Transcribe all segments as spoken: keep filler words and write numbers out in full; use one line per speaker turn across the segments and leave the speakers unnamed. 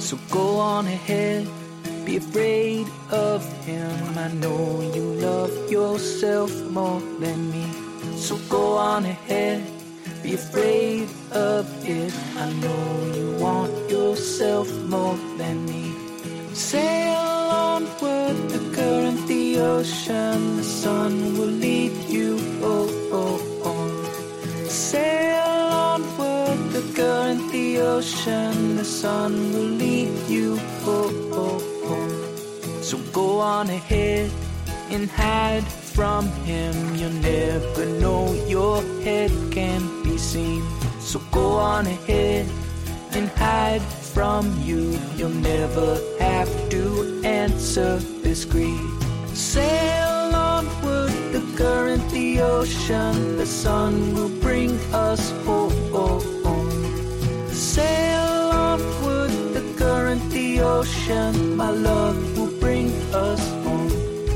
So go on ahead, be afraid of him. I know you love yourself more than me. So go on ahead, be afraid of it. I know you want yourself more than me. Sail onward, the current, the ocean, the sun will lead you. Oh, oh, oh. Sail onward, the current, the ocean, the sun will lead you. Oh, oh, oh. So go on ahead and hide from him. You'll never know, your head can't be seen. So go on ahead and hide from you. You'll never have to answer this greed. Sail onward, the current, the ocean, the sun will bring us home. Sail onward, the current, the ocean, my love will bring us home.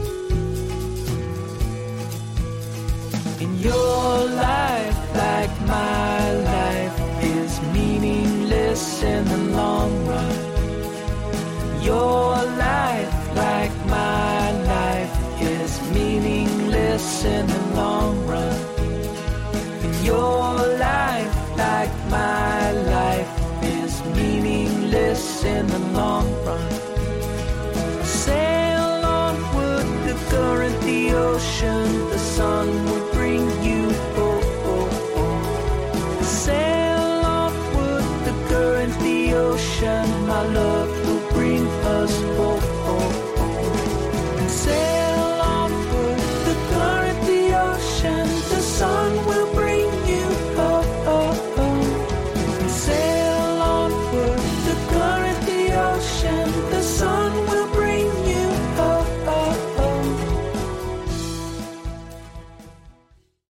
In your life, like my life, is meaningless in the long run. Your life, like my life, is meaningless in the long run. And your life, like my life, is meaningless in the long run. Sail onward, the current, the ocean, the sun will bring you. Oh, oh, oh. Sail onward, the current, the ocean, my love